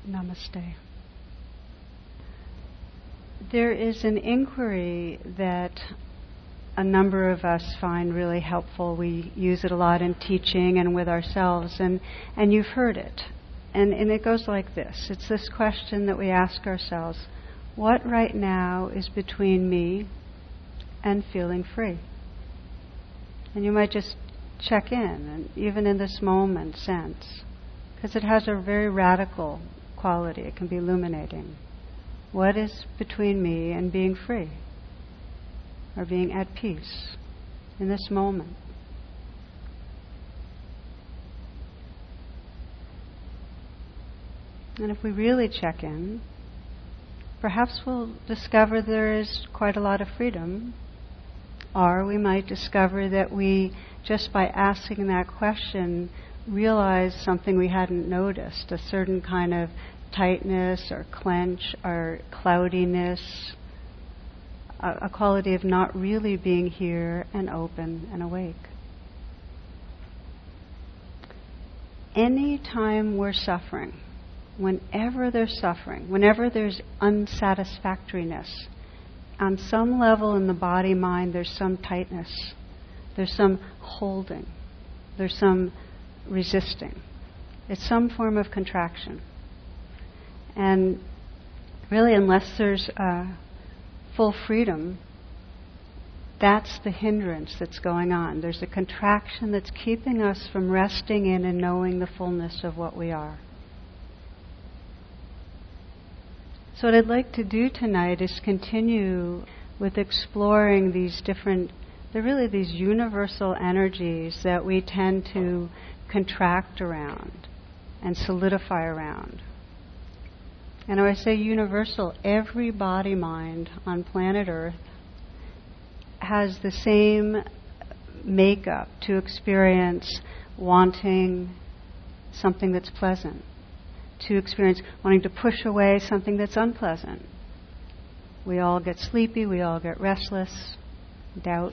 Namaste. There is an inquiry that a number of us find really helpful. We use it a lot in teaching and with ourselves, and you've heard it. And it goes like this. It's this question that we ask ourselves: what right now is between me and feeling free? And you might just check in, and even in this moment, sense, because it has a very radical quality. It can be illuminating. What is between me and being free, or being at peace in this moment? And if we really check in, perhaps we'll discover there is quite a lot of freedom, or we might discover that we, just by asking that question, realize something we hadn't noticed, a certain kind of tightness or clench or cloudiness, a quality of not really being here and open and awake. Any time we're suffering, whenever there's suffering, whenever there's unsatisfactoriness, on some level in the body-mind there's some tightness, there's some holding, there's some resisting. It's some form of contraction. And really, unless there's full freedom, that's the hindrance that's going on. There's a contraction that's keeping us from resting in and knowing the fullness of what we are. So what I'd like to do tonight is continue with exploring these different, they're really these universal energies that we tend to contract around and solidify around. And when I say universal, every body-mind on planet Earth has the same makeup to experience wanting something that's pleasant, to experience wanting to push away something that's unpleasant. We all get sleepy, we all get restless, doubt.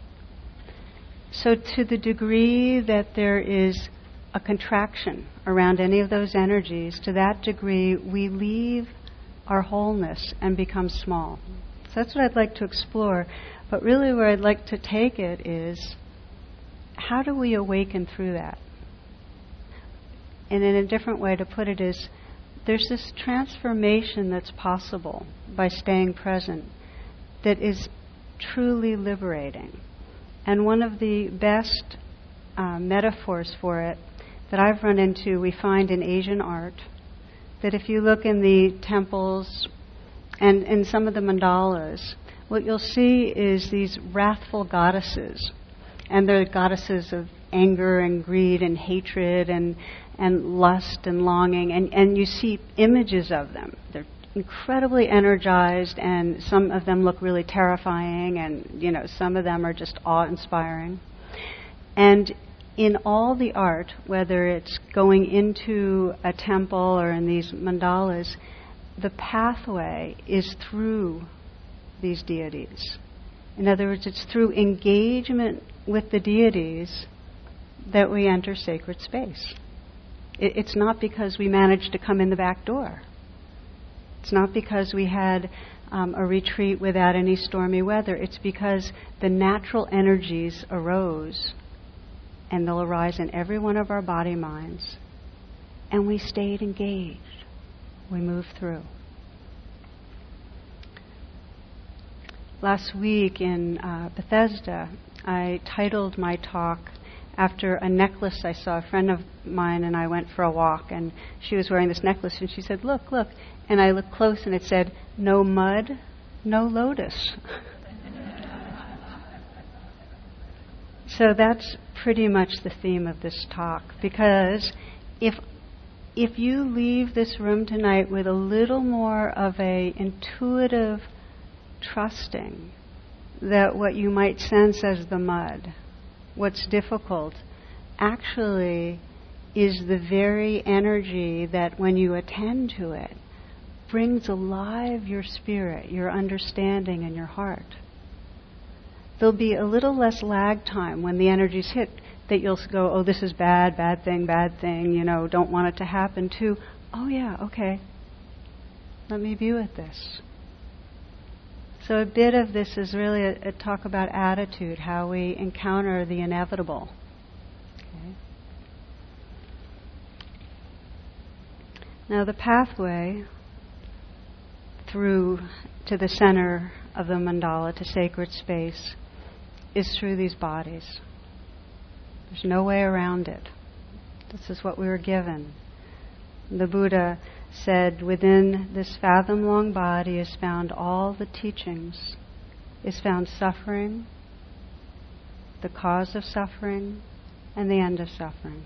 So to the degree that there is a contraction around any of those energies, to that degree we leave our wholeness and become small. So that's what I'd like to explore. But really where I'd like to take it is, how do we awaken through that? And in a different way to put it is, there's this transformation that's possible by staying present that is truly liberating. And one of the best metaphors for it that I've run into, we find in Asian art, that if you look in the temples and in some of the mandalas, what you'll see is these wrathful goddesses. And they're goddesses of anger and greed and hatred and lust and longing. And you see images of them. They're incredibly energized, and some of them look really terrifying, and some of them are just awe-inspiring. And in all the art, whether it's going into a temple or in these mandalas, the pathway is through these deities. In other words, it's through engagement with the deities that we enter sacred space. It's not because we managed to come in the back door. It's not because we had a retreat without any stormy weather. It's because the natural energies arose, and they'll arise in every one of our body minds, and we stayed engaged. We moved through. Last week in Bethesda, I titled my talk after a necklace I saw. A friend of mine and I went for a walk, and she was wearing this necklace, and she said, look. And I looked close, and it said, no mud, no lotus. So that's pretty much the theme of this talk, because if you leave this room tonight with a little more of a intuitive trusting that what you might sense as the mud, what's difficult, actually is the very energy that when you attend to it, brings alive your spirit, your understanding, and your heart. There'll be a little less lag time when the energies hit, that you'll go, oh, this is bad thing, don't want it to happen, to, oh yeah, okay, let me be with this. So a bit of this is really a talk about attitude, how we encounter the inevitable. Okay. Now the pathway through to the center of the mandala, to sacred space, is through these bodies. There's no way around it. This is what we were given. The Buddha said, within this fathom-long body is found all the teachings, is found suffering, the cause of suffering, and the end of suffering.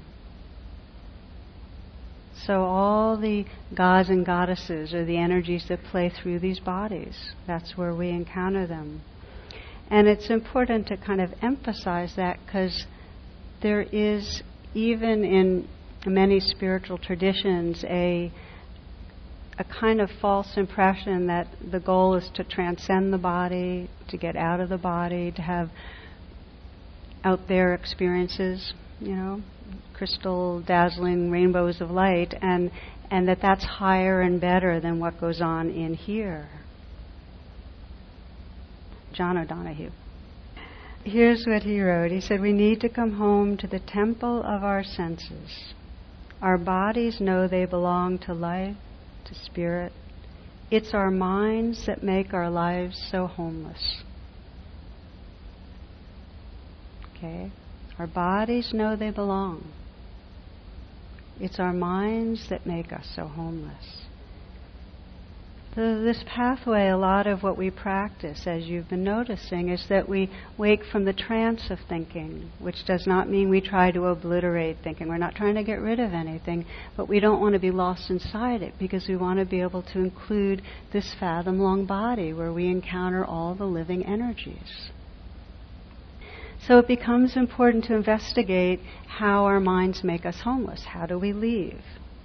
So all the gods and goddesses are the energies that play through these bodies. That's where we encounter them. And it's important to kind of emphasize that, because there is, even in many spiritual traditions, a kind of false impression that the goal is to transcend the body, to get out of the body, to have out there experiences, crystal, dazzling rainbows of light, and that's higher and better than what goes on in here. John O'Donohue. Here's what he wrote. He said, we need to come home to the temple of our senses. Our bodies know they belong to life, to spirit. It's our minds that make our lives so homeless. Okay? Our bodies know they belong. It's our minds that make us so homeless. This pathway, a lot of what we practice, as you've been noticing, is that we wake from the trance of thinking, which does not mean we try to obliterate thinking. We're not trying to get rid of anything, but we don't want to be lost inside it, because we want to be able to include this fathom-long body where we encounter all the living energies. So it becomes important to investigate how our minds make us homeless. How do we leave?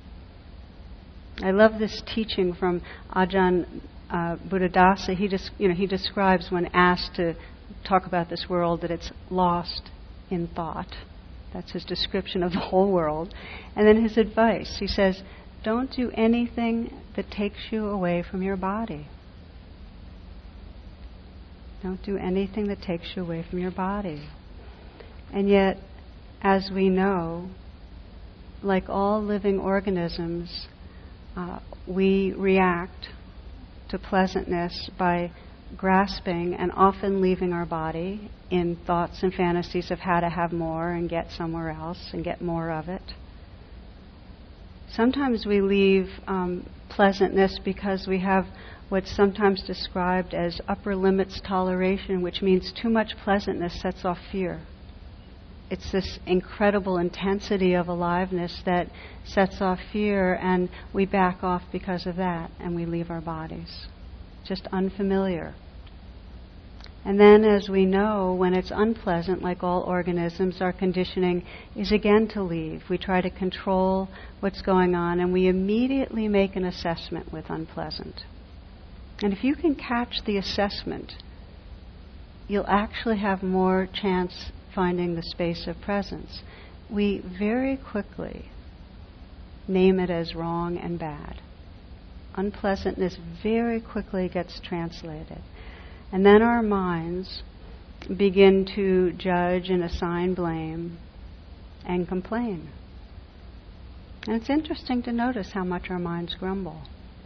I love this teaching from Ajahn Buddhadasa. He describes, when asked to talk about this world, that it's lost in thought. That's his description of the whole world. And then his advice, he says, don't do anything that takes you away from your body. Don't do anything that takes you away from your body. And yet, as we know, like all living organisms, we react to pleasantness by grasping and often leaving our body in thoughts and fantasies of how to have more and get somewhere else and get more of it. Sometimes we leave pleasantness because we have what's sometimes described as upper limits toleration, which means too much pleasantness sets off fear. It's this incredible intensity of aliveness that sets off fear, and we back off because of that, and we leave our bodies. Just unfamiliar. And then, as we know, when it's unpleasant, like all organisms, our conditioning is again to leave. We try to control what's going on, and we immediately make an assessment with unpleasant. And if you can catch the assessment, you'll actually have more chance finding the space of presence. We very quickly name it as wrong and bad. Unpleasantness very quickly gets translated. And then our minds begin to judge and assign blame and complain. And it's interesting to notice how much our minds grumble.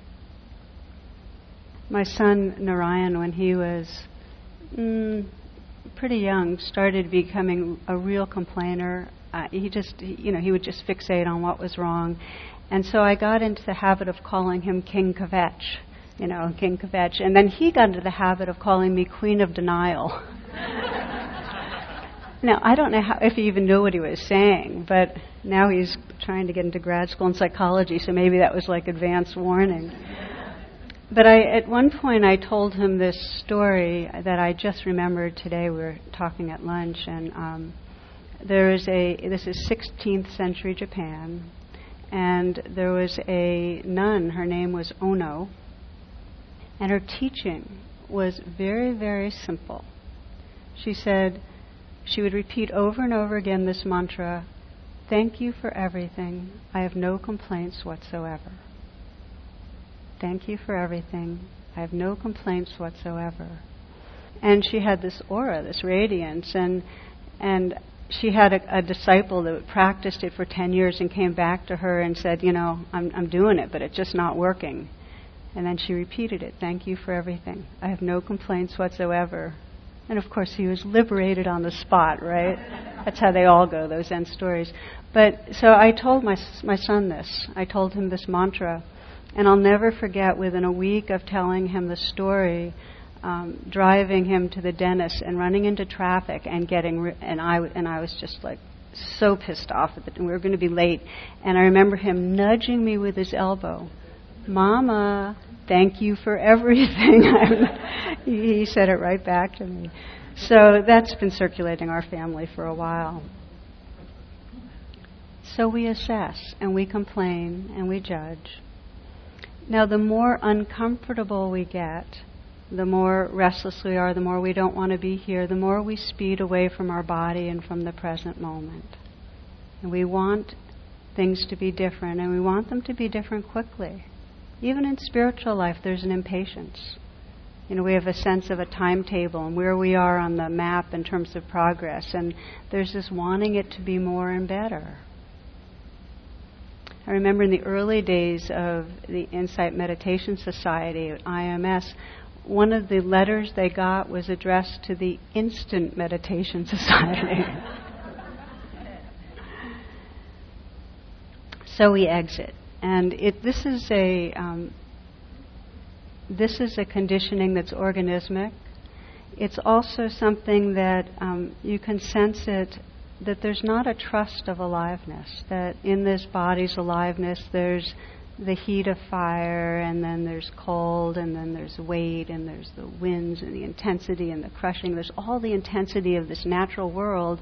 My son Narayan, when he was pretty young, started becoming a real complainer. He would just fixate on what was wrong. And so I got into the habit of calling him King Kvetch, King Kvetch. And then he got into the habit of calling me Queen of Denial. Now, I don't know if he even knew what he was saying, but now he's trying to get into grad school in psychology, so maybe that was like advance warning. But at one point I told him this story that I just remembered today. We were talking at lunch, and this is 16th century Japan, and there was a nun, her name was Ono, and her teaching was very, very simple. She said she would repeat over and over again this mantra, Thank you for everything. I have no complaints whatsoever. Thank you for everything. I have no complaints whatsoever. And she had this aura, this radiance, and she had a disciple that practiced it for 10 years and came back to her and said, I'm doing it, but it's just not working. And then she repeated it, thank you for everything. I have no complaints whatsoever. And of course he was liberated on the spot, right? That's how they all go, those end stories. But so I told my son this. I told him this mantra. And I'll never forget, within a week of telling him the story, driving him to the dentist and running into traffic and I was just like so pissed off at we were going to be late. And I remember him nudging me with his elbow. Mama, thank you for everything. He said it right back to me. So that's been circulating our family for a while. So we assess and we complain and we judge. Now the more uncomfortable we get, the more restless we are, the more we don't want to be here, the more we speed away from our body and from the present moment. And we want things to be different, and we want them to be different quickly. Even in spiritual life, there's an impatience. We have a sense of a timetable and where we are on the map in terms of progress, and there's this wanting it to be more and better. I remember in the early days of the Insight Meditation Society at IMS, one of the letters they got was addressed to the Instant Meditation Society. So we exit. And this is a conditioning that's organismic. It's also something that you can sense it, that there's not a trust of aliveness, that in this body's aliveness there's the heat of fire, and then there's cold, and then there's weight, and there's the winds and the intensity and the crushing. There's all the intensity of this natural world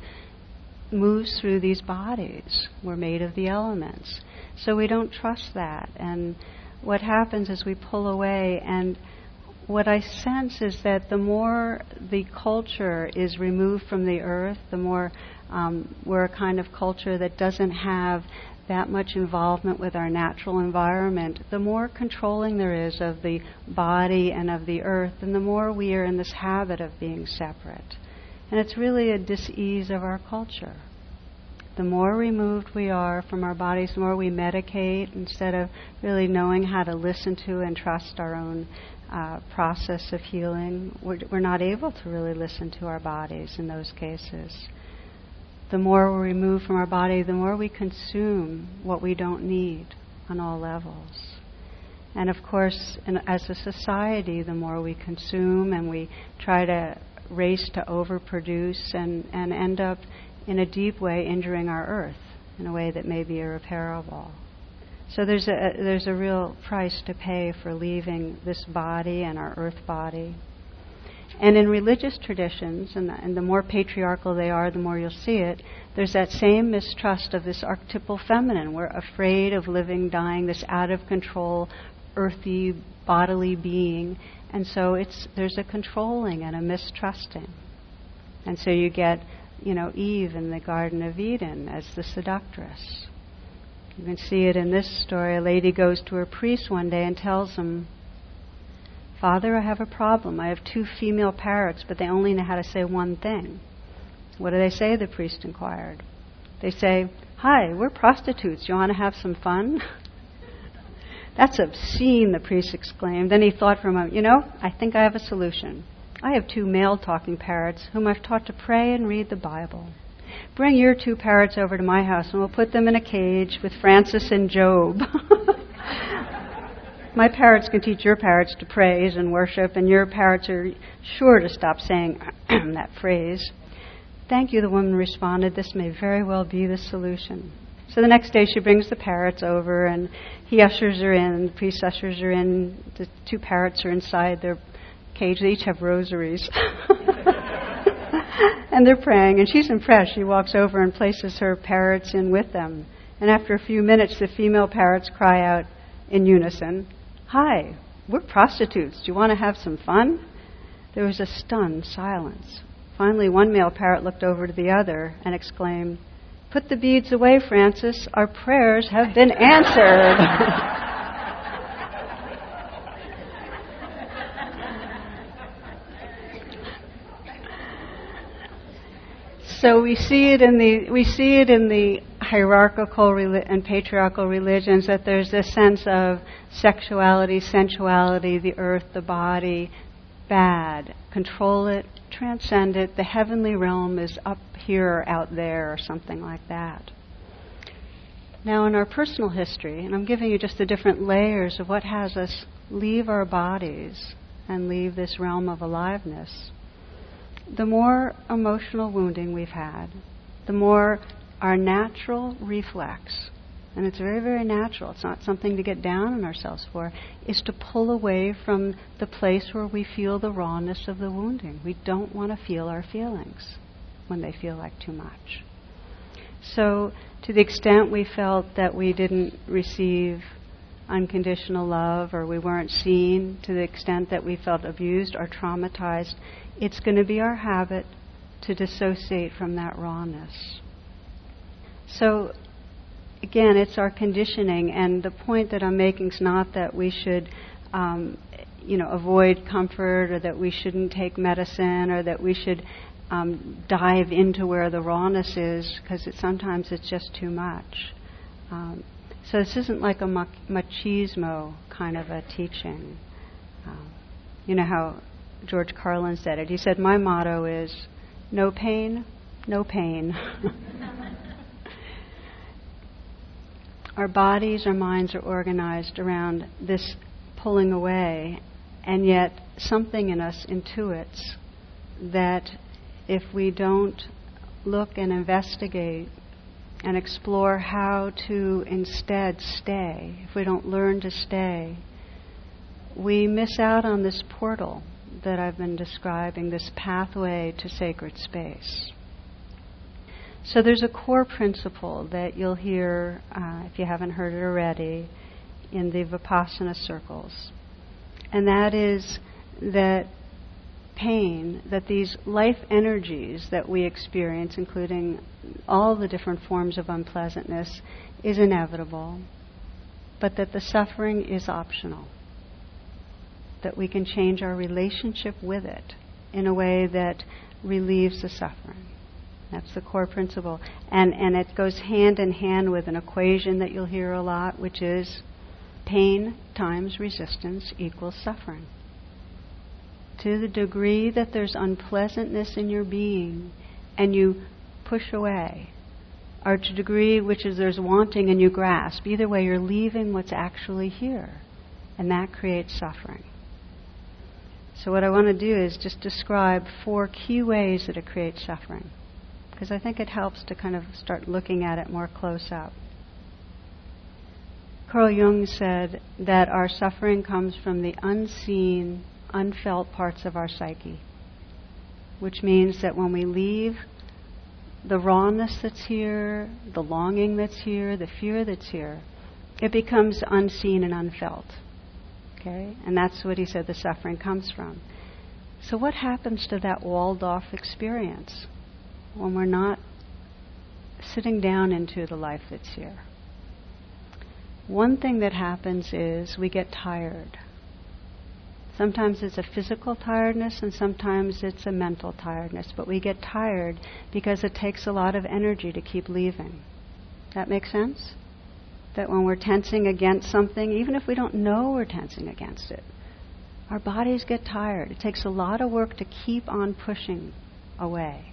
moves through these bodies. We're made of the elements. So we don't trust that. And what happens is we pull away, and what I sense is that the more the culture is removed from the earth, the more we're a kind of culture that doesn't have that much involvement with our natural environment, the more controlling there is of the body and of the earth, and the more we are in this habit of being separate. And it's really a dis-ease of our culture. The more removed we are from our bodies, the more we medicate instead of really knowing how to listen to and trust our own process of healing. We're not able to really listen to our bodies in those cases. The more we're removed from our body, the more we consume what we don't need on all levels. And of course, as a society, the more we consume and we try to race to overproduce and end up in a deep way injuring our earth in a way that may be irreparable. So there's a real price to pay for leaving this body and our earth body. And in religious traditions, and the more patriarchal they are, the more you'll see it, there's that same mistrust of this archetypal feminine. We're afraid of living, dying, this out-of-control, earthy, bodily being. And so there's a controlling and a mistrusting. And so you get, Eve in the Garden of Eden as the seductress. You can see it in this story. A lady goes to her priest one day and tells him, "Father, I have a problem. I have 2 female parrots, but they only know how to say one thing." "What do they say?" the priest inquired. "They say, 'Hi, we're prostitutes. You want to have some fun?'" "That's obscene," the priest exclaimed. Then he thought for a moment, I think I have a solution. I have 2 male talking parrots whom I've taught to pray and read the Bible. Bring your 2 parrots over to my house and we'll put them in a cage with Francis and Job. My parrots can teach your parrots to praise and worship, and your parrots are sure to stop saying that phrase. "Thank you," the woman responded. "This may very well be the solution." So the next day she brings the parrots over, and he ushers her in, the priest ushers her in. The 2 parrots are inside their cage. They each have rosaries. And they're praying, and she's impressed. She walks over and places her parrots in with them. And after a few minutes, the female parrots cry out in unison, "Hi, we're prostitutes. Do you want to have some fun?" There was a stunned silence. Finally, one male parrot looked over to the other and exclaimed, Put the beads away, Francis. Our prayers have been answered. So we see it in the hierarchical and patriarchal religions that there's this sense of sexuality, sensuality, the earth, the body, bad. Control it, transcend it. The heavenly realm is up here, out there, or something like that. Now, in our personal history, and I'm giving you just the different layers of what has us leave our bodies and leave this realm of aliveness. The more emotional wounding we've had, the more our natural reflex, and it's very, very natural, it's not something to get down on ourselves for, is to pull away from the place where we feel the rawness of the wounding. We don't want to feel our feelings when they feel like too much. So, to the extent we felt that we didn't receive unconditional love, or we weren't seen, to the extent that we felt abused or traumatized, it's going to be our habit to dissociate from that rawness. So, again, it's our conditioning, and the point that I'm making is not that we should, avoid comfort, or that we shouldn't take medicine, or that we should dive into where the rawness is, because sometimes it's just too much. So this isn't like a machismo kind of a teaching. You know how George Carlin said it. He said, my motto is, no pain, no pain. Our bodies, our minds are organized around this pulling away, and yet something in us intuits that if we don't look and investigate and explore how to instead stay, if we don't learn to stay, we miss out on this portal that I've been describing, this pathway to sacred space. So there's a core principle that you'll hear, if you haven't heard it already, in the Vipassana circles. And that is that pain, that these life energies that we experience, including all the different forms of unpleasantness, is inevitable, but that the suffering is optional. That we can change our relationship with it in a way that relieves the suffering. That's the core principle. And it goes hand in hand with an equation that you'll hear a lot, which is pain times resistance equals suffering. To the degree that there's unpleasantness in your being and you push away, or to the degree which is there's wanting and you grasp, either way you're leaving what's actually here, and that creates suffering. So what I want to do is just describe 4 key ways that it creates suffering, because I think it helps to kind of start looking at it more close up. Carl Jung said that our suffering comes from the unseen, unfelt parts of our psyche, which means that when we leave the rawness that's here, the longing that's here, the fear that's here, it becomes unseen and unfelt. Okay? And that's what he said the suffering comes from. So what happens to that walled-off experience when we're not sitting down into the life that's here? One thing that happens is we get tired. Sometimes it's a physical tiredness and sometimes it's a mental tiredness, but we get tired because it takes a lot of energy to keep leaving. That make sense? That when we're tensing against something, even if we don't know we're tensing against it, our bodies get tired. It takes a lot of work to keep on pushing away.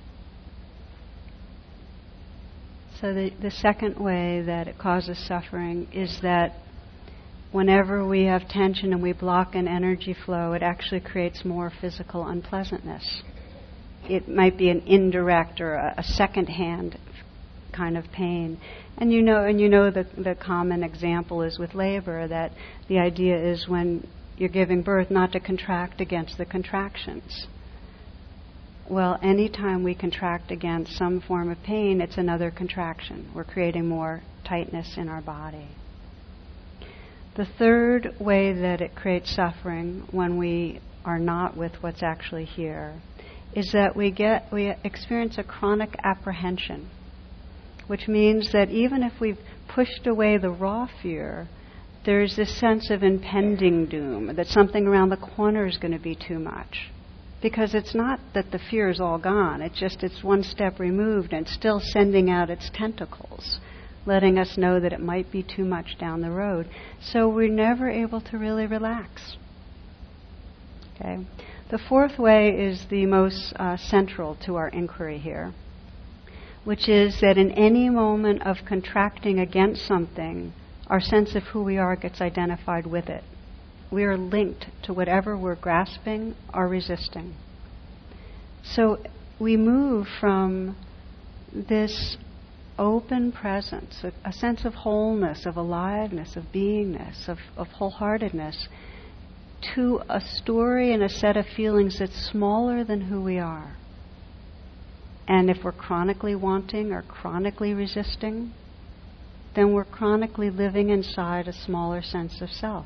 So the second way that it causes suffering is that whenever we have tension and we block an energy flow, it actually creates more physical unpleasantness. It might be an indirect or a second-hand kind of pain. And you know the common example is with labor, that the idea is when you're giving birth not to contract against the contractions. Well, anytime we contract against some form of pain, it's another contraction. We're creating more tightness in our body. The third way that it creates suffering when we are not with what's actually here is that we experience a chronic apprehension. which means that even if we've pushed away the raw fear, there's this sense of impending doom, that something around the corner is going to be too much. Because it's not that the fear is all gone, it's one step removed and still sending out its tentacles, letting us know that it might be too much down the road. So we're never able to really relax. Okay. The fourth way is the most central to our inquiry here, which is that in any moment of contracting against something, our sense of who we are gets identified with it. We are linked to whatever we're grasping or resisting. So we move from this open presence, a sense of wholeness, of aliveness, of beingness, of wholeheartedness, to a story and a set of feelings that's smaller than who we are. And if we're chronically wanting or chronically resisting, then we're chronically living inside a smaller sense of self.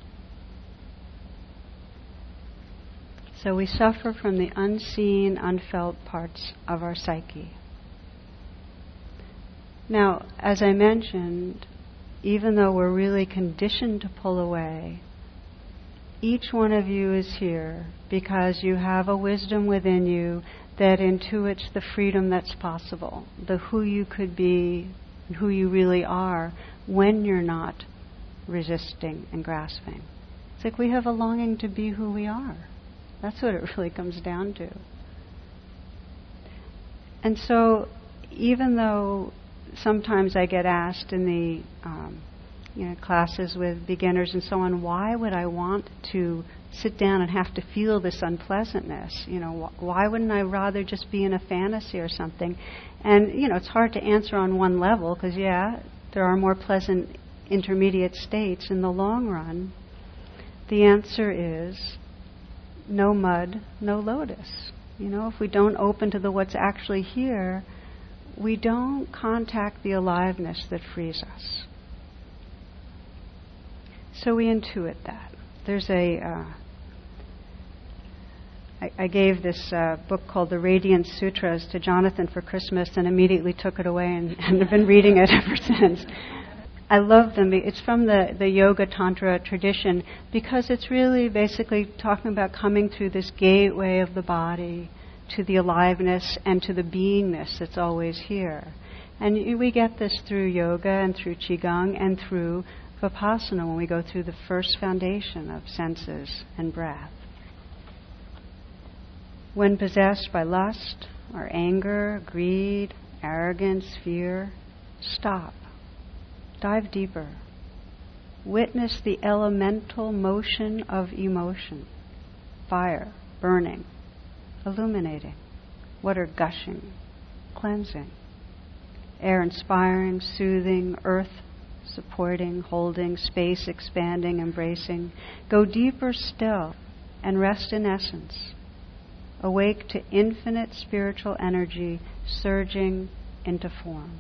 So we suffer from the unseen, unfelt parts of our psyche. Now, as I mentioned, even though we're really conditioned to pull away, each one of you is here because you have a wisdom within you that intuits the freedom that's possible, the who you could be, who you really are when you're not resisting and grasping. It's like we have a longing to be who we are. That's what it really comes down to. And so, even though sometimes I get asked in the classes with beginners and so on, why would I want to sit down and have to feel this unpleasantness? Why wouldn't I rather just be in a fantasy or something? And, it's hard to answer on one level because, there are more pleasant intermediate states in the long run. The answer is no mud, no lotus. If we don't open to what's actually here, we don't contact the aliveness that frees us. So we intuit that. There's I gave this book called The Radiant Sutras to Jonathan for Christmas and immediately took it away and have been reading it ever since. I love them. It's from the Yoga Tantra tradition because it's really basically talking about coming through this gateway of the body to the aliveness and to the beingness that's always here. And we get this through yoga and through qigong and through vipassana when we go through the first foundation of senses and breath. When possessed by lust or anger, greed, arrogance, fear, stop. Dive deeper. Witness the elemental motion of emotion. Fire, burning, illuminating. Water gushing, cleansing. Air inspiring, soothing, earth supporting, holding, space expanding, embracing. Go deeper still and rest in essence. Awake to infinite spiritual energy surging into form.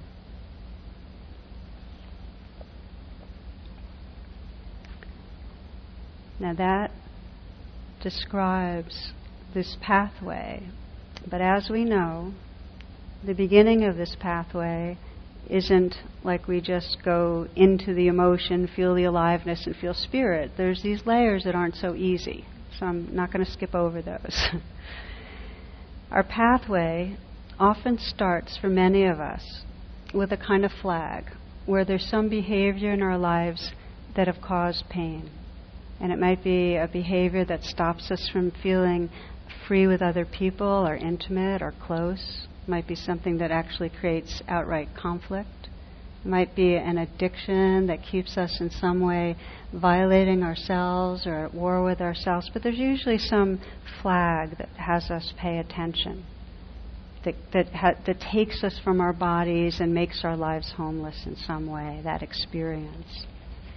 Now that describes this pathway, but as we know, the beginning of this pathway isn't like we just go into the emotion, feel the aliveness, and feel spirit. There's these layers that aren't so easy, so I'm not going to skip over those. Our pathway often starts for many of us with a kind of flag, where there's some behavior in our lives that have caused pain. And it might be a behavior that stops us from feeling free with other people or intimate or close. It might be something that actually creates outright conflict. It might be an addiction that keeps us in some way violating ourselves or at war with ourselves. But there's usually some flag that has us pay attention, that takes us from our bodies and makes our lives homeless in some way, that experience.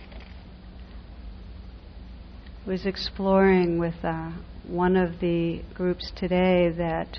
Was exploring with one of the groups today that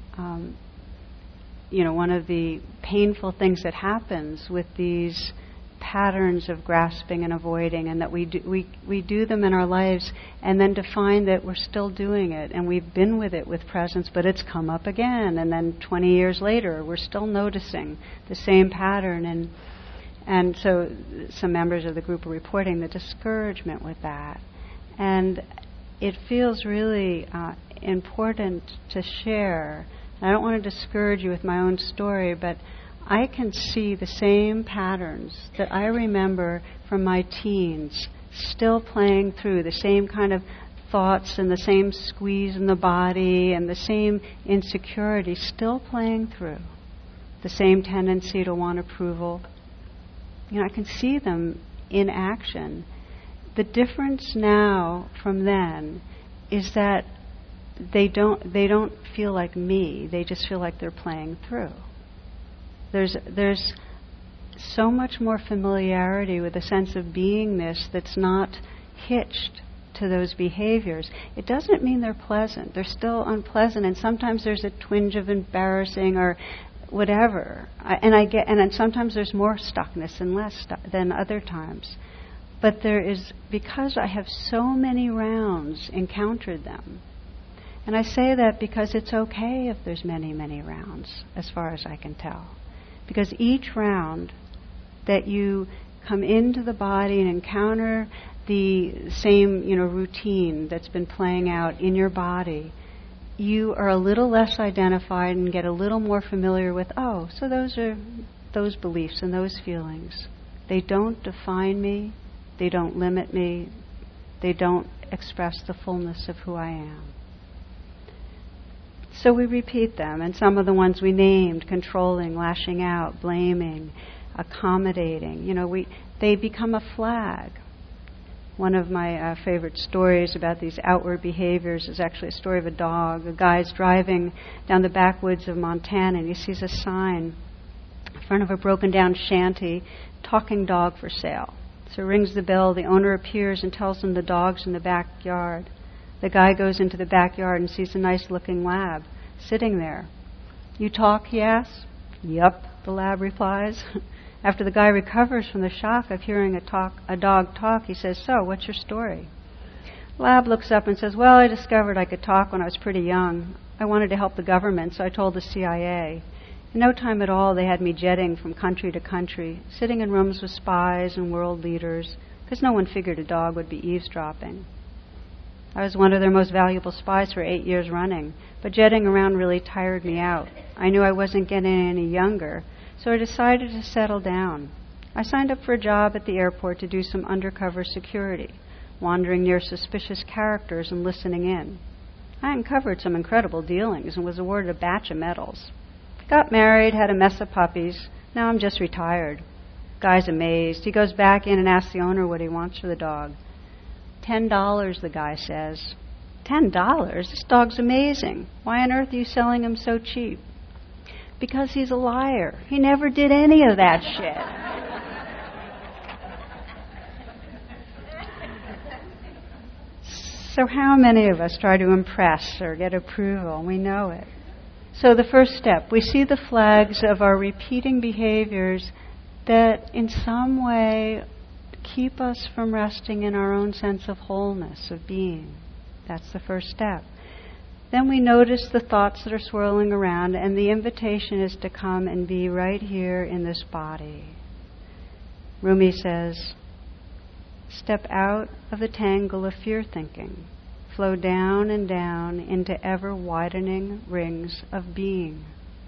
one of the painful things that happens with these patterns of grasping and avoiding, and that we do them in our lives, and then to find that we're still doing it, and we've been with it with presence, but it's come up again, and then 20 years later we're still noticing the same pattern, and so some members of the group are reporting the discouragement with that. And it feels really important to share. I don't want to discourage you with my own story, but I can see the same patterns that I remember from my teens still playing through, the same kind of thoughts and the same squeeze in the body and the same insecurity still playing through, the same tendency to want approval. I can see them in action. The difference now from then is that they don't feel like me. They just feel like they're playing through. There's so much more familiarity with a sense of beingness that's not hitched to those behaviors. It doesn't mean they're pleasant. They're still unpleasant, and sometimes there's a twinge of embarrassing or whatever. And sometimes there's more stuckness and less than other times. But there is, because I have so many rounds encountered them. And I say that because it's okay if there's many, many rounds, as far as I can tell. Because each round that you come into the body and encounter the same, routine that's been playing out in your body, you are a little less identified and get a little more familiar with, so those are those beliefs and those feelings. They don't define me. They don't limit me. They don't express the fullness of who I am. So we repeat them, and some of the ones we named: controlling, lashing out, blaming, accommodating. They become a flag. One of my favorite stories about these outward behaviors is actually a story of a dog. A guy's driving down the backwoods of Montana, and he sees a sign in front of a broken down shanty, "Talking dog for sale." So rings the bell, the owner appears and tells him the dog's in the backyard. The guy goes into the backyard and sees a nice-looking lab sitting there. "You talk?" he asks. "Yup," the lab replies. After the guy recovers from the shock of hearing a dog talk, he says, "So, what's your story?" Lab looks up and says, "Well, I discovered I could talk when I was pretty young. I wanted to help the government, so I told the CIA. In no time at all, they had me jetting from country to country, sitting in rooms with spies and world leaders, because no one figured a dog would be eavesdropping. I was one of their most valuable spies for 8 years running, but jetting around really tired me out. I knew I wasn't getting any younger, so I decided to settle down. I signed up for a job at the airport to do some undercover security, wandering near suspicious characters and listening in. I uncovered some incredible dealings and was awarded a batch of medals. Got married, had a mess of puppies. Now I'm just retired." Guy's amazed. He goes back in and asks the owner what he wants for the dog. $10, the guy says. $10? This dog's amazing. Why on earth are you selling him so cheap? Because he's a liar. He never did any of that shit. So how many of us try to impress or get approval? We know it. So the first step, we see the flags of our repeating behaviors that in some way keep us from resting in our own sense of wholeness, of being. That's the first step. Then we notice the thoughts that are swirling around, and the invitation is to come and be right here in this body. Rumi says, "Step out of the tangle of fear thinking. Flow down and down into ever-widening rings of being."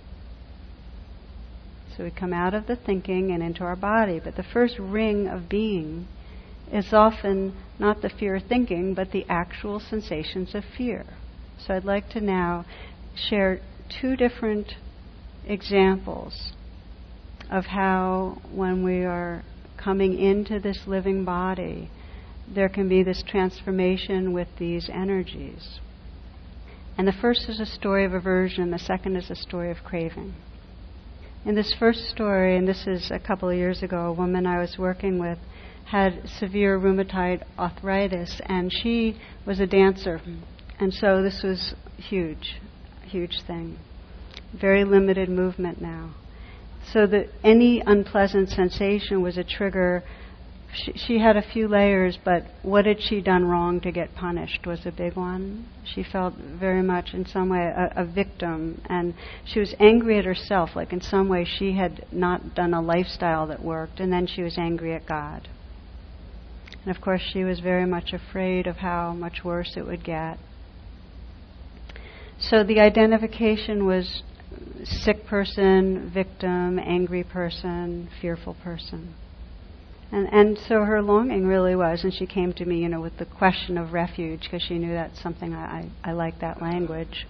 So we come out of the thinking and into our body, but the first ring of being is often not the fear thinking, but the actual sensations of fear. So I'd like to now share 2 different examples of how, when we are coming into this living body, there can be this transformation with these energies. And the first is a story of aversion, the second is a story of craving. In this first story, and this is a couple of years ago, a woman I was working with had severe rheumatoid arthritis, and she was a dancer. And so this was huge thing. Very limited movement now. So that any unpleasant sensation was a trigger. She had a few layers, but what had she done wrong to get punished was a big one. She felt very much in some way a victim, and she was angry at herself, like in some way she had not done a lifestyle that worked, and then she was angry at God. And of course she was very much afraid of how much worse it would get. So the identification was sick person, victim, angry person, fearful person. And so her longing really was, and she came to me, with the question of refuge, because she knew that's something I like that language.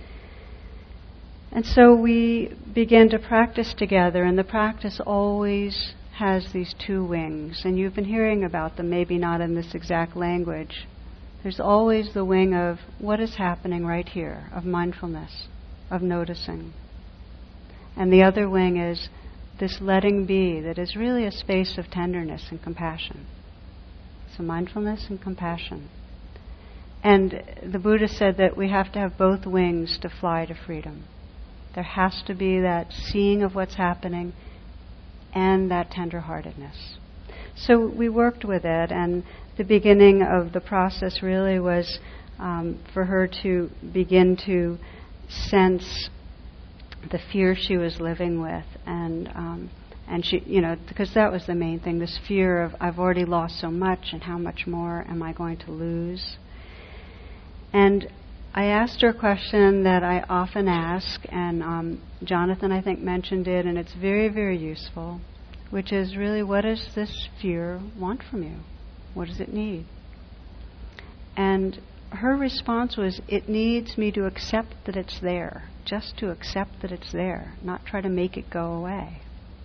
And so we began to practice together, and the practice always has these two wings, and you've been hearing about them, maybe not in this exact language. There's always the wing of what is happening right here, of mindfulness, of noticing. And the other wing is this letting be that is really a space of tenderness and compassion. So mindfulness and compassion. And the Buddha said that we have to have both wings to fly to freedom. There has to be that seeing of what's happening and that tenderheartedness. So we worked with it, and the beginning of the process really was for her to begin to sense the fear she was living with, and she, because that was the main thing, this fear of I've already lost so much, and how much more am I going to lose? And I asked her a question that I often ask, and Jonathan, I think, mentioned it, and it's very, very useful, which is really, what does this fear want from you? What does it need? And her response was, it needs me to accept that it's there, just to accept that it's there, not try to make it go away.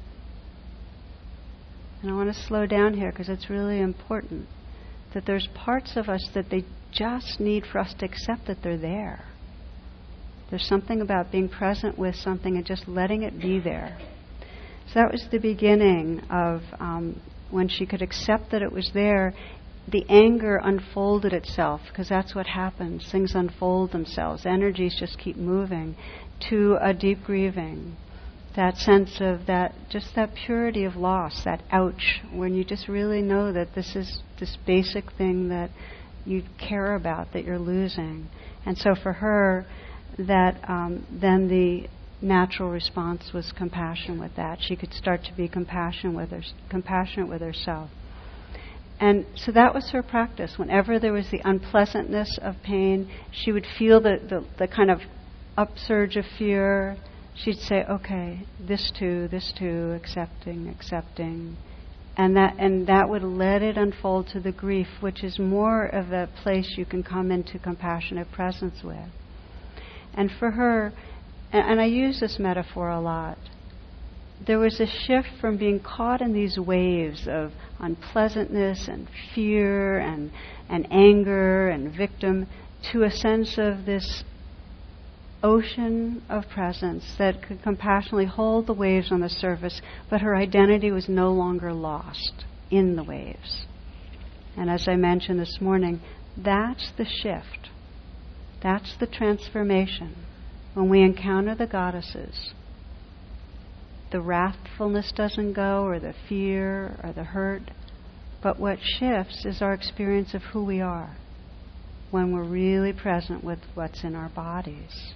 And I want to slow down here because it's really important that there's parts of us that they just need for us to accept that they're there. There's something about being present with something and just letting it be there. So that was the beginning of when she could accept that it was there. The anger unfolded itself, because that's what happens. Things unfold themselves. Energies just keep moving to a deep grieving. That sense of that, just that purity of loss, that ouch, when you just really know that this is this basic thing that you care about, that you're losing. And so for her, that then the natural response was compassion with that. She could start to be compassionate with herself. And so that was her practice. Whenever there was the unpleasantness of pain, she would feel the kind of upsurge of fear. She'd say, okay, this too, accepting. And that would let it unfold to the grief, which is more of a place you can come into compassionate presence with. And for her, and I use this metaphor a lot, there was a shift from being caught in these waves of unpleasantness and fear and anger and victim to a sense of this ocean of presence that could compassionately hold the waves on the surface, but her identity was no longer lost in the waves. And as I mentioned this morning, that's the shift. That's the transformation. When we encounter the goddesses, the wrathfulness doesn't go, or the fear, or the hurt, but what shifts is our experience of who we are when we're really present with what's in our bodies.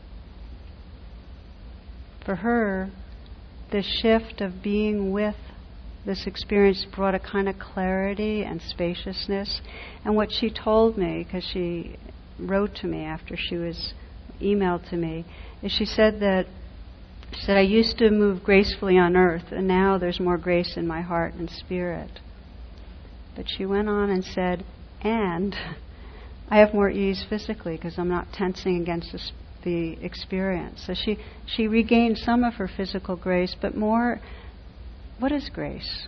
For her, the shift of being with this experience brought a kind of clarity and spaciousness. And what she told me, because she wrote to me after she was emailed to me, is she said, I used to move gracefully on earth, and now there's more grace in my heart and spirit. But she went on and said, and I have more ease physically because I'm not tensing against the experience. So she regained some of her physical grace, but more, what is grace?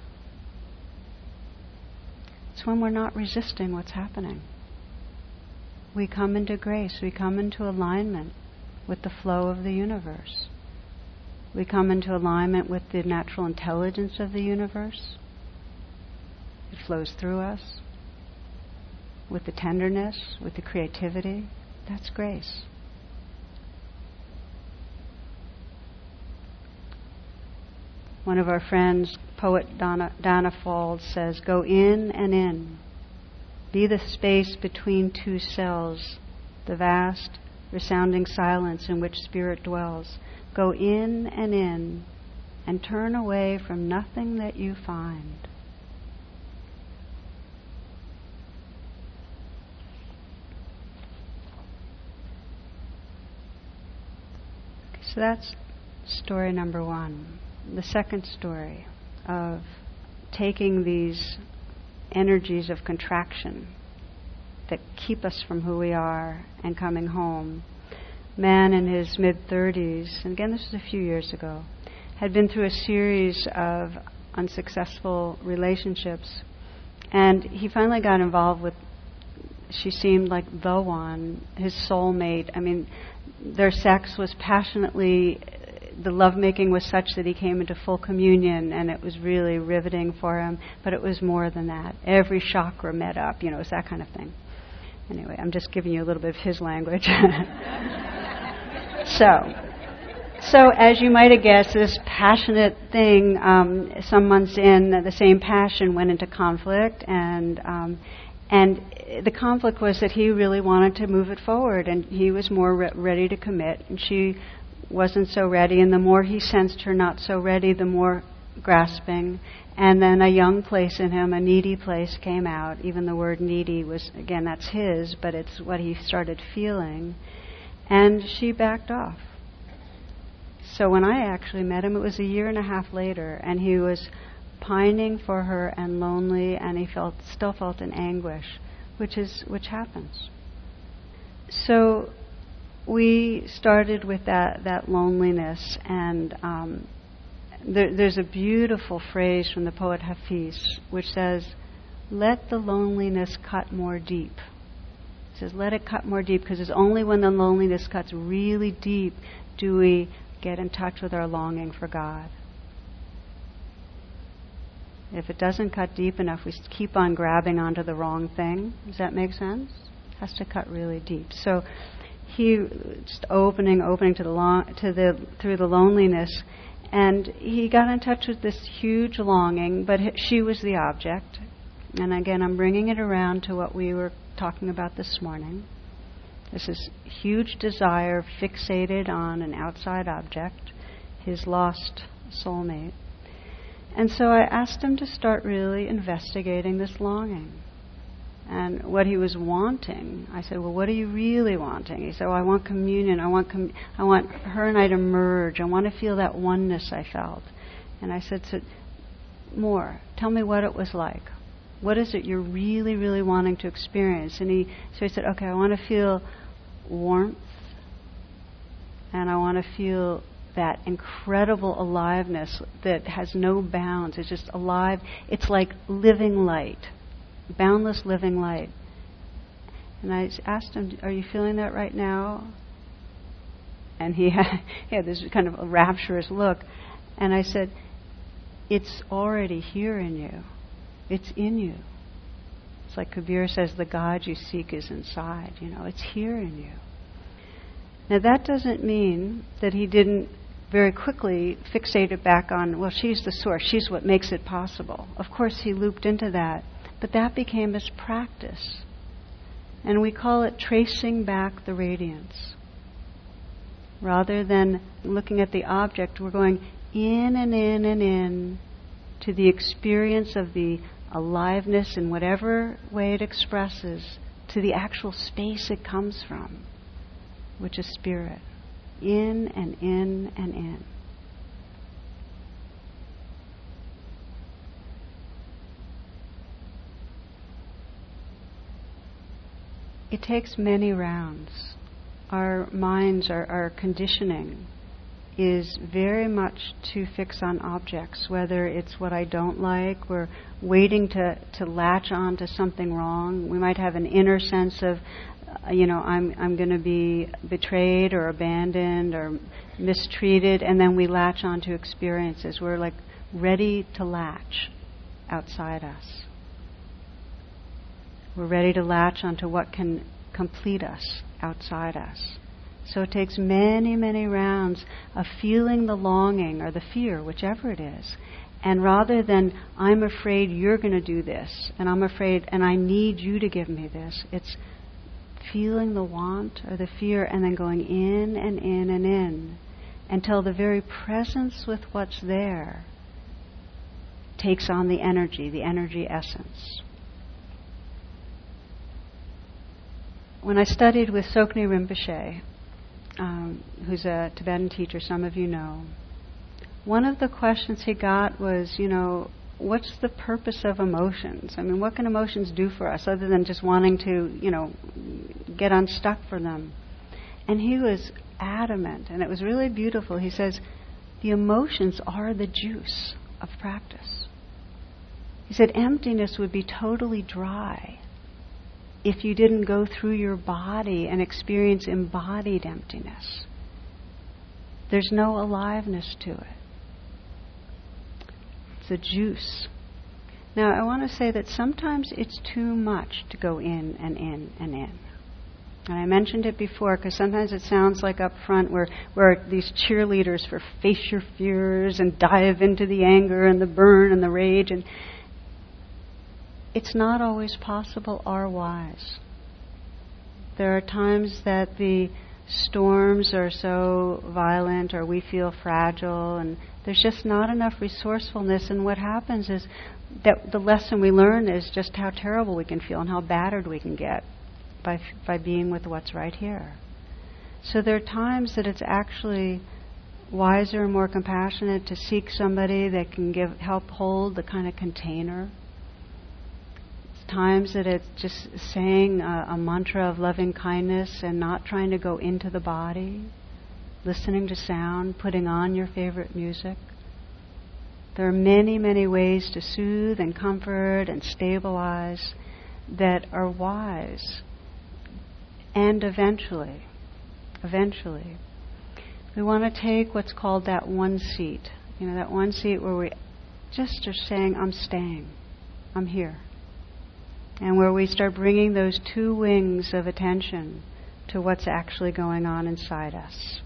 It's when we're not resisting what's happening. We come into grace, we come into alignment with the flow of the universe. We come into alignment with the natural intelligence of the universe. It flows through us. With the tenderness, with the creativity. That's grace. One of our friends, poet Donna Falls, says, "Go in and in. Be the space between two cells, the vast, resounding silence in which spirit dwells. Go in, and turn away from nothing that you find." So that's story number one. The second story of taking these energies of contraction that keep us from who we are and coming home. Man in his mid-30s, and again this was a few years ago, had been through a series of unsuccessful relationships, and he finally got involved with, she seemed like the one, his soulmate. I mean, their sex was passionately, the lovemaking was such that he came into full communion, and it was really riveting for him, but it was more than that. Every chakra met up, it was that kind of thing. Anyway, I'm just giving you a little bit of his language. So as you might have guessed, this passionate thing, some months in, the same passion went into conflict, and the conflict was that he really wanted to move it forward, and he was more ready to commit, and she wasn't so ready, and the more he sensed her not so ready, the more grasping, and then a young place in him, a needy place, came out. Even the word needy was, again, that's his, but it's what he started feeling, and she backed off. So when I actually met him, it was 1.5 years later, and he was pining for her and lonely, and he still felt an anguish, which happens. So we started with that loneliness, and there's a beautiful phrase from the poet Hafiz, which says, "Let the loneliness cut more deep." It says, let it cut more deep, because it's only when the loneliness cuts really deep do we get in touch with our longing for God. If it doesn't cut deep enough, we keep on grabbing onto the wrong thing. Does that make sense? It has to cut really deep. So he just opening to through the loneliness, and he got in touch with this huge longing, but she was the object. And again, I'm bringing it around to what we were talking about this morning. This is huge desire fixated on an outside object, his lost soulmate. And so I asked him to start really investigating this longing and what he was wanting. I said, well, what are you really wanting? He said, well, I want communion. I want her and I to merge. I want to feel that oneness I felt. And I said, so more. Tell me what it was like. What is it you're really, really wanting to experience? And he said, okay, I want to feel warmth, and I want to feel that incredible aliveness that has no bounds. It's just alive. It's like living light, boundless living light. And I asked him, are you feeling that right now? And he had this kind of a rapturous look. And I said, it's already here in you. It's in you. It's like Kabir says, the God you seek is inside. It's here in you. Now that doesn't mean that he didn't very quickly fixate it back on, well, she's the source. She's what makes it possible. Of course he looped into that. But that became his practice. And we call it tracing back the radiance. Rather than looking at the object, we're going in and in and in to the experience of the aliveness in whatever way it expresses, to the actual space it comes from, which is spirit. In and in and in. It takes many rounds. Our minds, our conditioning is very much to fix on objects, whether it's what I don't like, we're waiting to latch on to something wrong. We might have an inner sense of, I'm going to be betrayed or abandoned or mistreated, and then we latch on to experiences. We're like ready to latch outside us. We're ready to latch onto what can complete us outside us. So it takes many, many rounds of feeling the longing or the fear, whichever it is. And rather than, I'm afraid you're going to do this, and I'm afraid, and I need you to give me this, it's feeling the want or the fear and then going in and in and in until the very presence with what's there takes on the energy essence. When I studied with Tsoknyi Rinpoche, who's a Tibetan teacher, some of you know, one of the questions he got was, what's the purpose of emotions? I mean, what can emotions do for us other than just wanting to, get unstuck from them? And he was adamant, and it was really beautiful. He says, the emotions are the juice of practice. He said, emptiness would be totally dry if you didn't go through your body and experience embodied emptiness. There's no aliveness to it. It's a juice. Now, I want to say that sometimes it's too much to go in and in and in. And I mentioned it before because sometimes it sounds like up front we're these cheerleaders for face your fears and dive into the anger and the burn and the rage. And it's not always possible or wise. There are times that the storms are so violent or we feel fragile and there's just not enough resourcefulness, and what happens is that the lesson we learn is just how terrible we can feel and how battered we can get by being with what's right here. So there are times that it's actually wiser and more compassionate to seek somebody that can help hold the kind of container. Times that it's just saying a mantra of loving kindness and not trying to go into the body, listening to sound, putting on your favorite music. There are many, many ways to soothe and comfort and stabilize that are wise. And eventually, we want to take what's called that one seat. That one seat where we just are saying, I'm staying, I'm here. And where we start bringing those two wings of attention to what's actually going on inside us.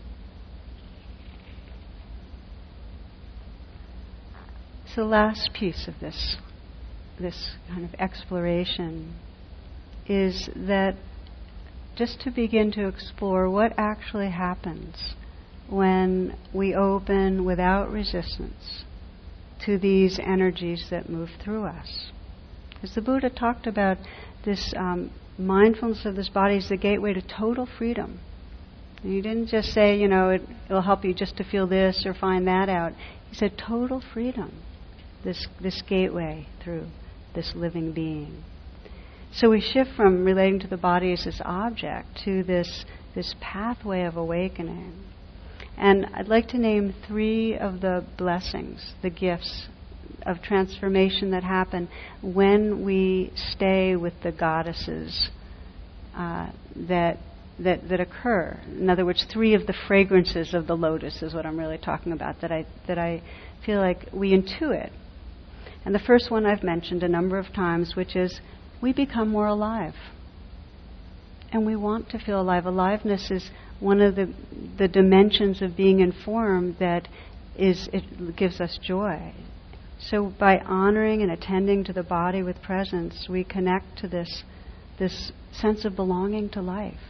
So the last piece of this kind of exploration is that just to begin to explore what actually happens when we open without resistance to these energies that move through us. As the Buddha talked about, this mindfulness of this body is the gateway to total freedom. And he didn't just say, it'll help you just to feel this or find that out. He said total freedom, this gateway through this living being. So we shift from relating to the body as this object to this pathway of awakening. And I'd like to name 3 of the blessings, the gifts of transformation that happen when we stay with the goddesses that occur. In other words, 3 of the fragrances of the lotus is what I'm really talking about, that I feel like we intuit. And the first one I've mentioned a number of times, which is we become more alive. And we want to feel alive. Aliveness is one of the dimensions of being informed that it gives us joy. So by honoring and attending to the body with presence, we connect to this sense of belonging to life.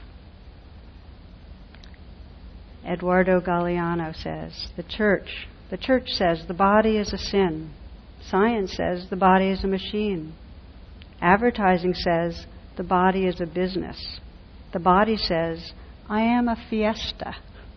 Eduardo Galeano says, the church says the body is a sin. Science says the body is a machine. Advertising says the body is a business. The body says, I am a fiesta.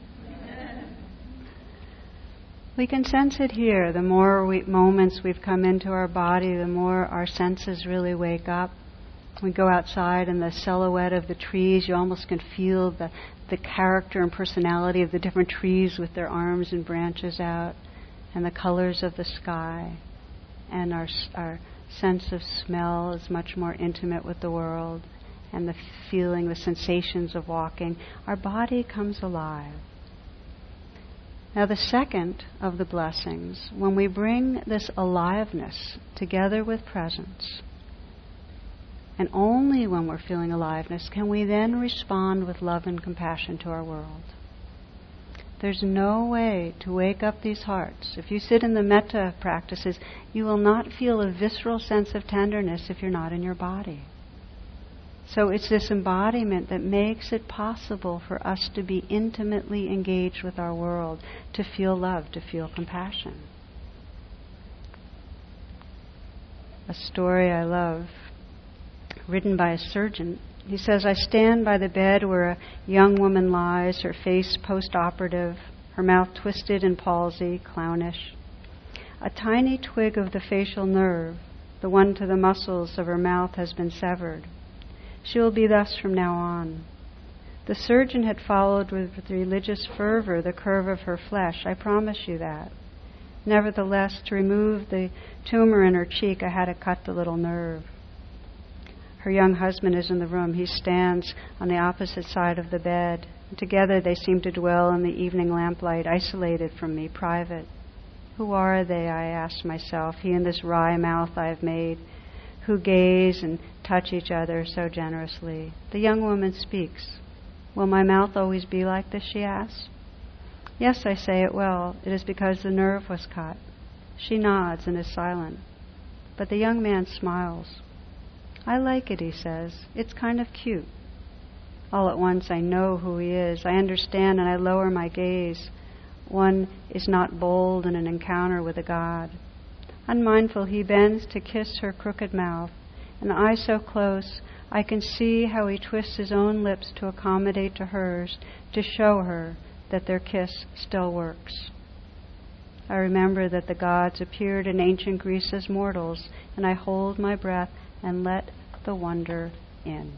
We can sense it here. The more moments we've come into our body, the more our senses really wake up. We go outside and the silhouette of the trees, you almost can feel the character and personality of the different trees with their arms and branches out, and the colors of the sky. And our sense of smell is much more intimate with the world, and the feeling, the sensations of walking. Our body comes alive. Now the second of the blessings, when we bring this aliveness together with presence, And only when we're feeling aliveness can we then respond with love and compassion to our world. There's no way to wake up these hearts. If you sit in the metta practices, you will not feel a visceral sense of tenderness if you're not in your body. So it's this embodiment that makes it possible for us to be intimately engaged with our world, to feel love, to feel compassion. A story I love, written by a surgeon. He says, I stand by the bed where a young woman lies, her face post-operative, her mouth twisted in palsy, clownish. A tiny twig of the facial nerve, the one to the muscles of her mouth, has been severed. She will be thus from now on. The surgeon had followed with religious fervor the curve of her flesh, I promise you that. Nevertheless, to remove the tumor in her cheek, I had to cut the little nerve. Her young husband is in the room. He stands on the opposite side of the bed. Together they seem to dwell in the evening lamplight, isolated from me, private. Who are they, I ask myself, he and this wry mouth I have made, who gaze and touch each other so generously? The young woman speaks. Will my mouth always be like this, she asks. Yes, I say it will. It is because the nerve was cut. She nods and is silent. But the young man smiles. I like it, he says. It's kind of cute. All at once I know who he is. I understand and I lower my gaze. One is not bold in an encounter with a god. Unmindful, he bends to kiss her crooked mouth, and eyes so close, I can see how he twists his own lips to accommodate to hers, to show her that their kiss still works. I remember that the gods appeared in ancient Greece as mortals, and I hold my breath and let the wonder in.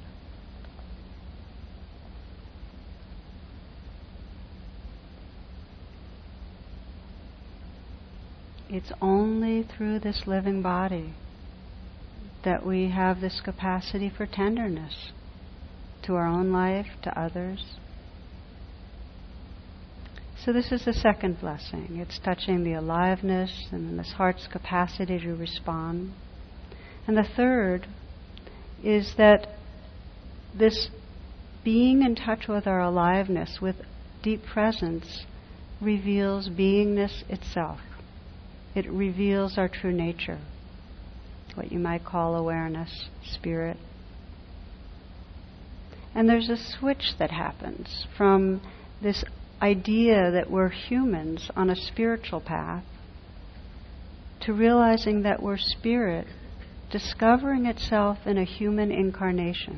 It's only through this living body that we have this capacity for tenderness to our own life, to others. So this is the second blessing. It's touching the aliveness and this heart's capacity to respond. And the third is that this being in touch with our aliveness, with deep presence, reveals beingness itself. It reveals our true nature, what you might call awareness, spirit. And there's a switch that happens from this idea that we're humans on a spiritual path to realizing that we're spirit discovering itself in a human incarnation.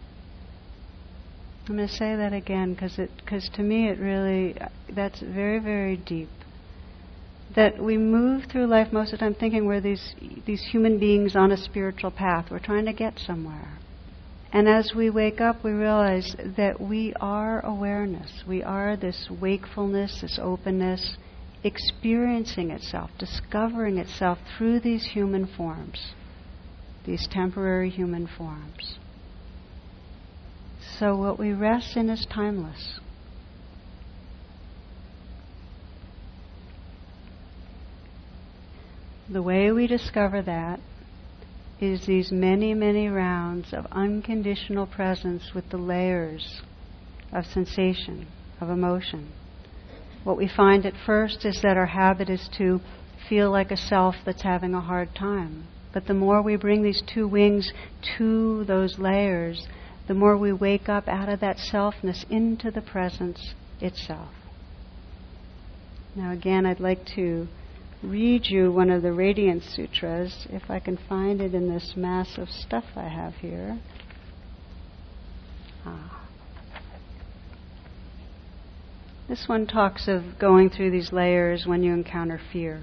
I'm going to say that again because to me it really, that's very, very deep. That we move through life most of the time thinking we're these human beings on a spiritual path. We're trying to get somewhere. And as we wake up, we realize that we are awareness. We are this wakefulness, this openness, experiencing itself, discovering itself through these human forms, these temporary human forms. So what we rest in is timeless. The way we discover that is these many, many rounds of unconditional presence with the layers of sensation, of emotion. What we find at first is that our habit is to feel like a self that's having a hard time. But the more we bring these two wings to those layers, the more we wake up out of that selfness into the presence itself. Now again, I'd like to read you one of the Radiance Sutras, if I can find it in this mass of stuff I have here. This one talks of going through these layers when you encounter fear.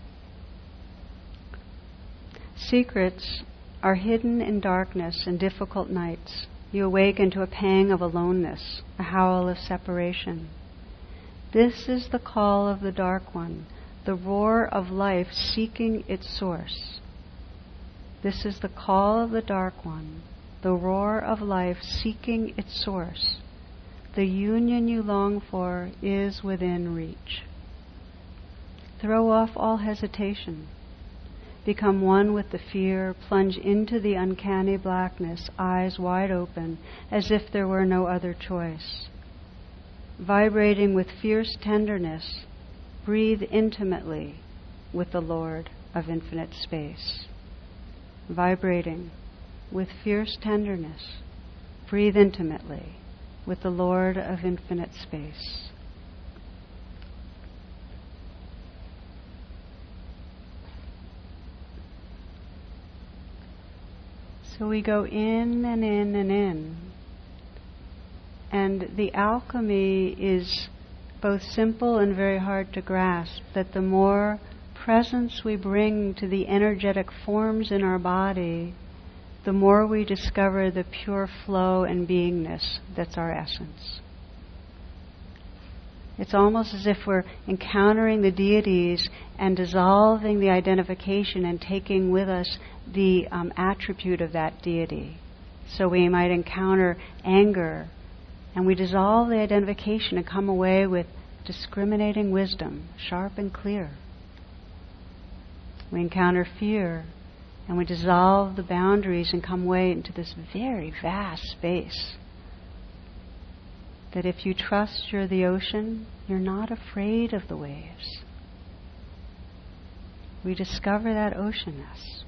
Secrets are hidden in darkness and difficult nights. You awaken to a pang of aloneness, a howl of separation. This is the call of the Dark One, the roar of life seeking its source. This is the call of the Dark One, the roar of life seeking its source. The union you long for is within reach. Throw off all hesitation, become one with the fear, plunge into the uncanny blackness, eyes wide open, as if there were no other choice. Vibrating with fierce tenderness, breathe intimately with the Lord of infinite space. Vibrating with fierce tenderness, breathe intimately with the Lord of infinite space. So we go in and in and in. And the alchemy is both simple and very hard to grasp, that the more presence we bring to the energetic forms in our body, the more we discover the pure flow and beingness that's our essence. It's almost as if we're encountering the deities and dissolving the identification and taking with us the attribute of that deity. So we might encounter anger, and we dissolve the identification and come away with discriminating wisdom, sharp and clear. We encounter fear, and we dissolve the boundaries and come away into this very vast space. That if you trust you're the ocean, you're not afraid of the waves. We discover that oceanness.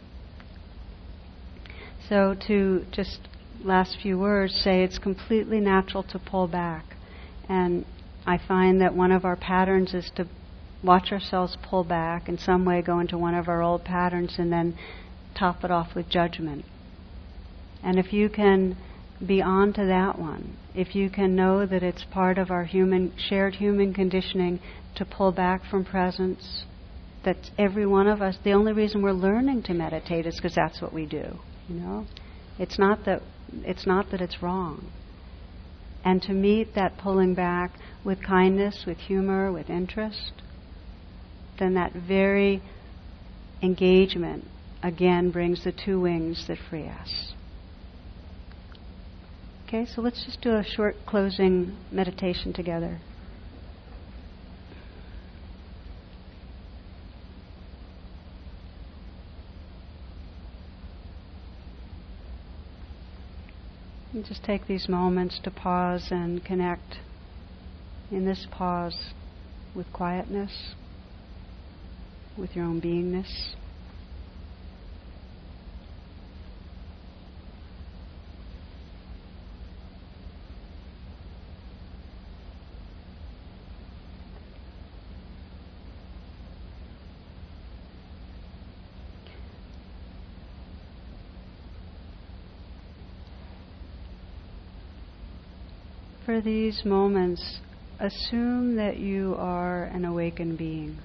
So to just last few words say it's completely natural to pull back. And I find that one of our patterns is to watch ourselves pull back, in some way go into one of our old patterns and then top it off with judgment. And if you can be on to that one, if you can know that it's part of our shared human conditioning to pull back from presence, that every one of us, the only reason we're learning to meditate is because that's what we do. It's not that it's wrong. And to meet that pulling back with kindness, with humor, with interest, then that very engagement again brings the two wings that free us. Okay, so let's just do a short closing meditation together. And just take these moments to pause and connect in this pause with quietness, with your own beingness. For these moments, assume that you are an awakened being.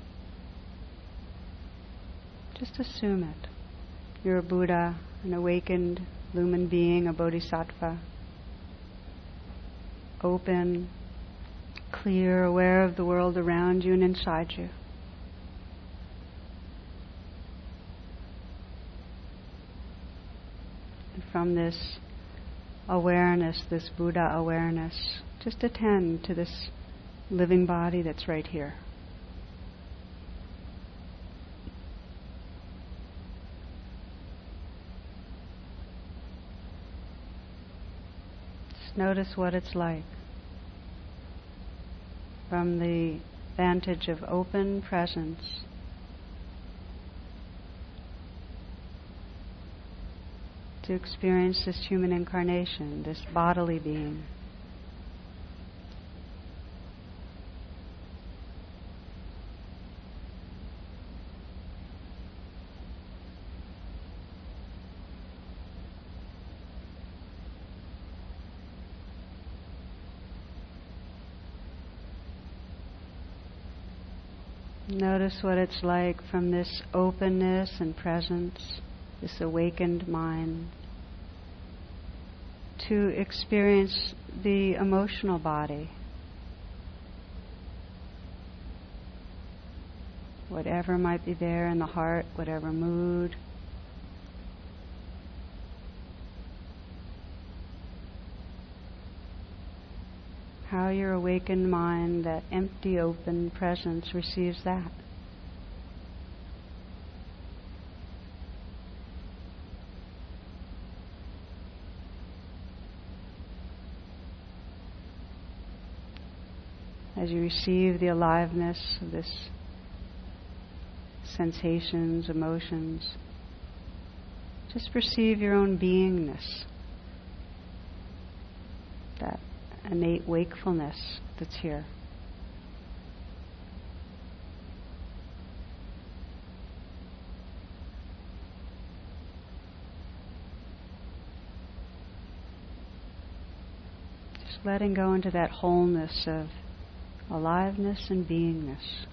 Just assume it. You're a Buddha, an awakened, lumined being, a bodhisattva. Open, clear, aware of the world around you and inside you. And from this awareness, this Buddha awareness, just attend to this living body that's right here. Just notice what it's like from the vantage of open presence. To experience this human incarnation, this bodily being. Notice what it's like from this openness and presence, this awakened mind, to experience the emotional body. Whatever might be there in the heart, whatever mood. How your awakened mind, that empty, open presence, receives that. as you receive the aliveness of this sensations, emotions, just perceive your own beingness, that innate wakefulness that's here. Just letting go into that wholeness of aliveness and beingness.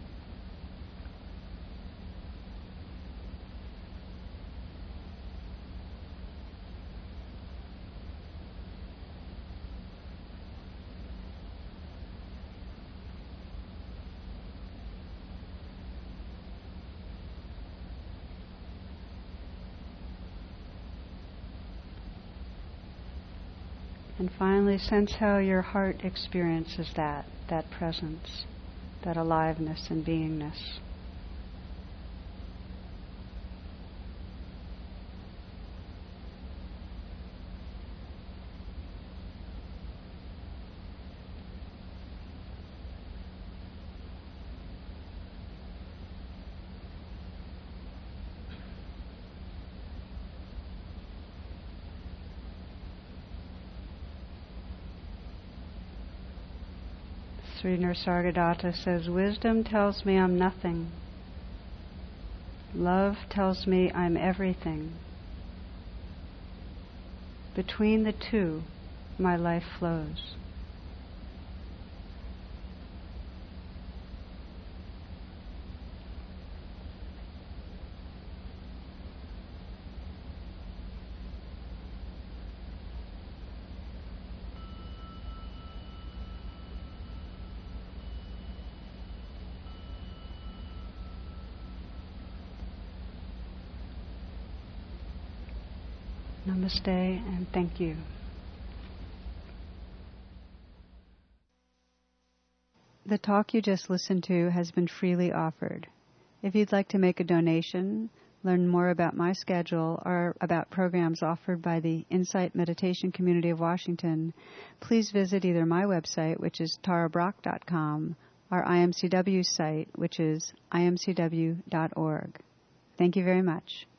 And finally, sense how your heart experiences that presence, that aliveness and beingness. Sri Nisargadatta says, wisdom tells me I'm nothing. Love tells me I'm everything. Between the two, my life flows. Namaste and thank you. The talk you just listened to has been freely offered. If you'd like to make a donation, learn more about my schedule, or about programs offered by the Insight Meditation Community of Washington, please visit either my website, which is tarabrach.com, or IMCW's site, which is imcw.org. Thank you very much.